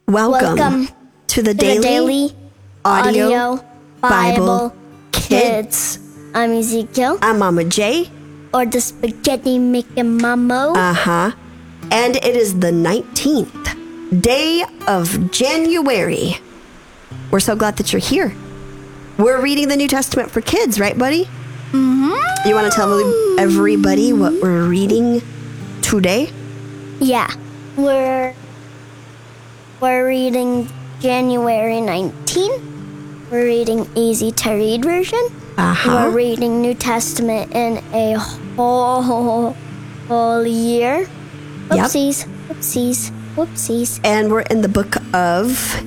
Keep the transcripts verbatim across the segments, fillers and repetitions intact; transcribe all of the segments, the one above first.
Welcome, Welcome to the to Daily, the Daily Audio, Audio Bible, Bible Kids. Kids. I'm Ezekiel, I'm Mama J. or the spaghetti making mammo. Uh-huh. And it is the nineteenth day of January. We're so glad that you're here. We're reading the New Testament for kids, right, buddy? Mm-hmm. You want to tell everybody what we're reading today? Yeah, we're we're reading January nineteenth. We're reading Easy to Read version. Uh-huh. We're reading New Testament in a whole whole year. Whoopsies, whoopsies, whoopsies. And we're in the book of...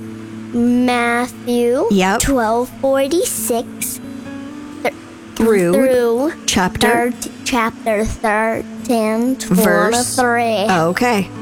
Matthew Yep. twelve forty-six Through, through chapter... third, chapter thirteen Verse. twenty-three. Okay.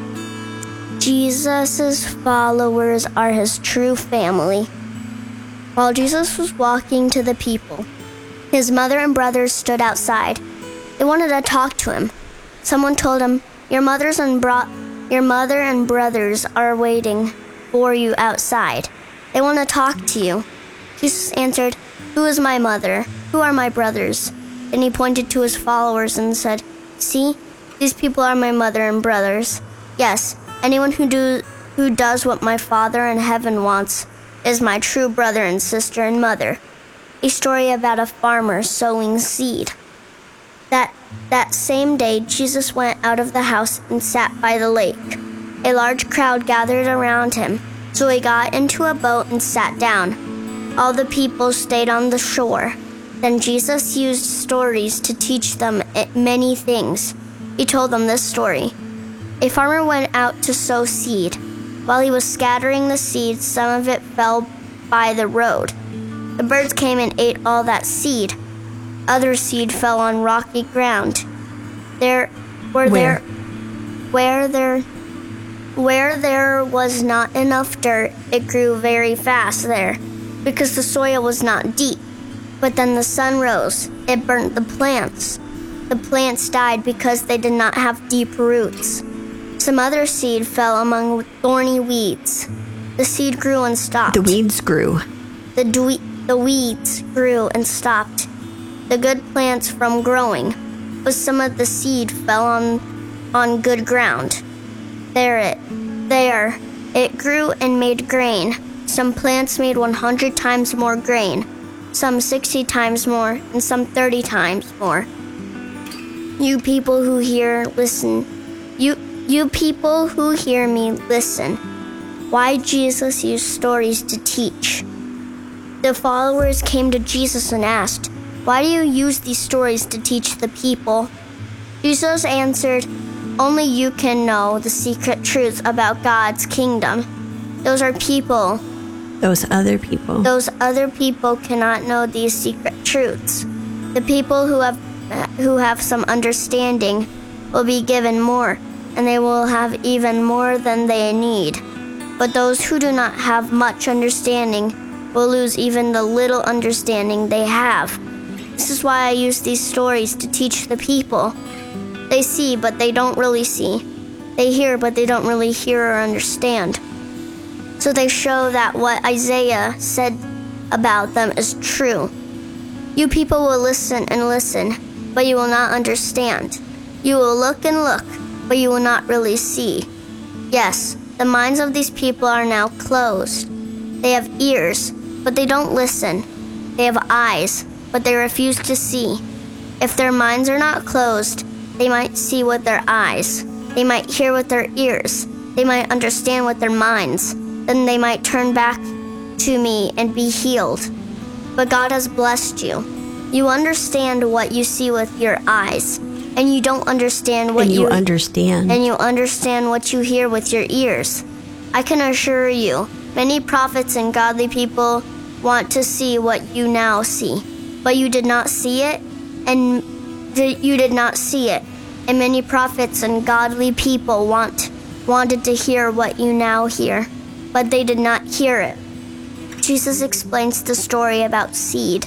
Jesus' followers are his true family. While Jesus was walking to the people, his mother and brothers stood outside. They wanted to talk to him. Someone told him, "Your mother's and bro- your mother and brothers are waiting for you outside. They want to talk to you." Jesus answered, "Who is my mother? Who are my brothers?" Then he pointed to his followers and said, "See, these people are my mother and brothers. Yes, anyone who do who does what my Father in heaven wants is my true brother and sister and mother." A story about a farmer sowing seed. That that same day, Jesus went out of the house and sat by the lake. A large crowd gathered around him, so he got into a boat and sat down. All the people stayed on the shore. Then Jesus used stories to teach them many things. He told them this story. A farmer went out to sow seed. While he was scattering the seed, some of it fell by the road. The birds came and ate all that seed. Other seed fell on rocky ground. There were Where? there where there where there was not enough dirt, it grew very fast there, because the soil was not deep. But then the sun rose. It burnt the plants. The plants died because they did not have deep roots. Some other seed fell among thorny weeds. The seed grew and stopped. The weeds grew. The, dwe- the weeds grew and stopped the good plants from growing, but some of the seed fell on, on good ground. There it, there, it grew and made grain. Some plants made one hundred times more grain, some sixty times more, and some thirty times more. You people who hear, listen. You, you people who hear me, listen. Why Jesus used stories to teach? The followers came to Jesus and asked, "Why do you use these stories to teach the people?" Jesus answered, "Only you can know the secret truths about God's kingdom. Those are people. Those other people. Those other people cannot know these secret truths. The people who have who have some understanding will be given more, and they will have even more than they need. But those who do not have much understanding will lose even the little understanding they have. This is why I use these stories to teach the people. They see, but they don't really see. They hear, but they don't really hear or understand. So they show that what Isaiah said about them is true. You people will listen and listen, but you will not understand. You will look and look, but you will not really see. Yes, the minds of these people are now closed. They have ears, but they don't listen. They have eyes, but they refuse to see. If their minds are not closed, they might see with their eyes. They might hear with their ears. They might understand with their minds. Then they might turn back to me and be healed. But God has blessed you. You understand what you see with your eyes, and you don't understand what and you, you understand. and you understand what you hear with your ears. I can assure you, many prophets and godly people want to see what you now see, but you did not see it, and th- you did not see it. And many prophets and godly people want wanted to hear what you now hear, but they did not hear it. Jesus explains the story about seed.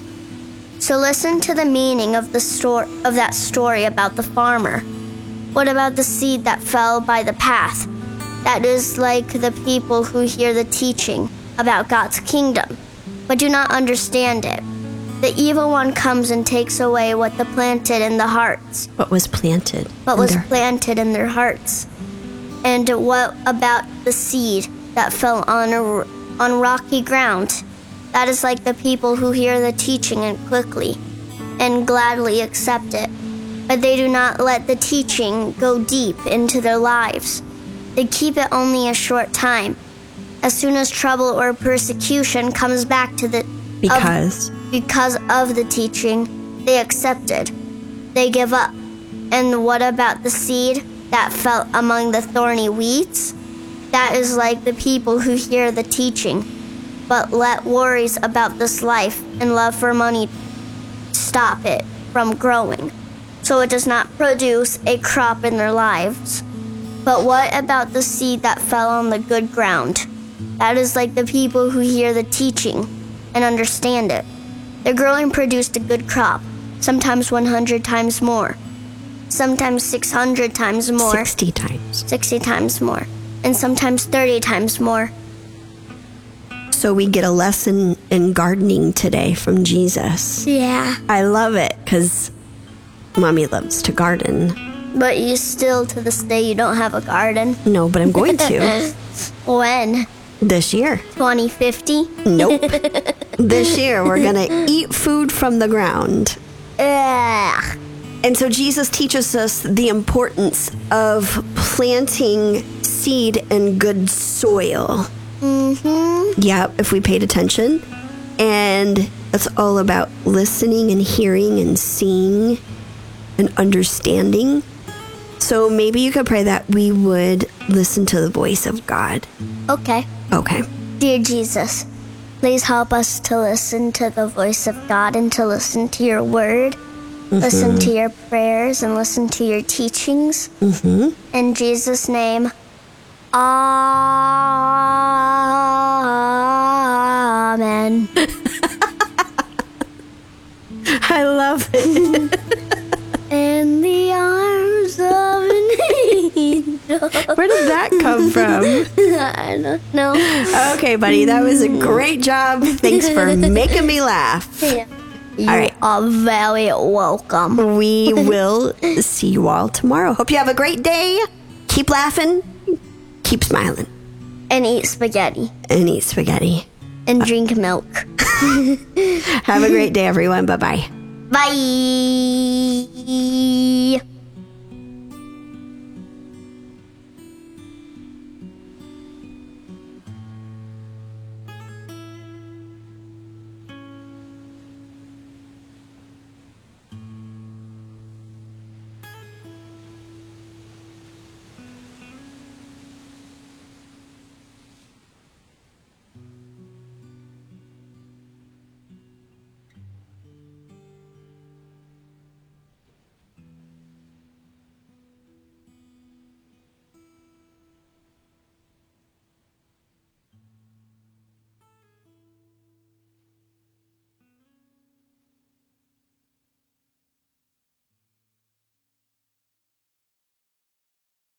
So listen to the meaning of the sto- of that story about the farmer. What about the seed that fell by the path? That is like the people who hear the teaching about God's kingdom, but do not understand it. The evil one comes and takes away what the planted in the hearts. What was planted? What was under- planted in their hearts. And what about the seed that fell on a, on rocky ground? That is like the people who hear the teaching and quickly and gladly accept it. But they do not let the teaching go deep into their lives. They keep it only a short time. As soon as trouble or persecution comes back to the Because? Of, because of the teaching, they accept it. They give up. And what about the seed that fell among the thorny weeds? That is like the people who hear the teaching, but let worries about this life and love for money stop it from growing, so it does not produce a crop in their lives. But what about the seed that fell on the good ground? That is like the people who hear the teaching and understand it. The growing produced a good crop, sometimes one hundred times more, sometimes six hundred times more, sixty times. sixty times more, and sometimes thirty times more. So we get a lesson in gardening today from Jesus. Yeah. I love it because Mommy loves to garden. But you still, to this day, you don't have a garden. No, but I'm going to. When? This year. twenty fifty? Nope. This year, we're going to eat food from the ground. Ugh. And so Jesus teaches us the importance of planting seed in good soil. Mm-hmm. Yeah, if we paid attention. And it's all about listening and hearing and seeing and understanding. So maybe you could pray that we would listen to the voice of God. Okay. Okay. Dear Jesus, please help us to listen to the voice of God and to listen to your word, mm-hmm. listen to your prayers, and listen to your teachings. Mm-hmm. In Jesus' name, Amen. I love it. In the arms of an angel. Where did that come from? I don't know. Okay, buddy, that was a great job. Thanks for making me laugh. Yeah. You All right. are very welcome. We will see you all tomorrow. Hope you have a great day. Keep laughing. Keep smiling. And eat spaghetti. And eat spaghetti. And drink milk. Have a great day, everyone. Bye-bye. Bye.